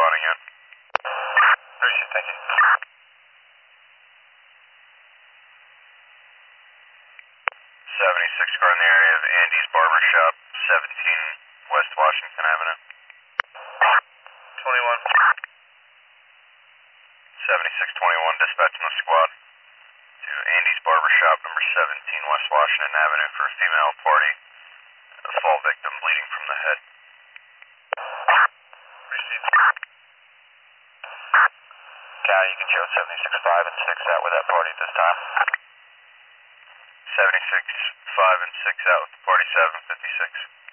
squatting in. Appreciate it, thank you. 76 car in the area of Andy's Barber Shop, 17 West Washington Avenue. 21. 7621, dispatching the squad to Andy's Barber Shop, number 17 West Washington Avenue for a female party, a fall victim bleeding from the head. Received. County, you can show 76-5 and 6 out with that party at this time. 76-5 and 6 out with the party 756.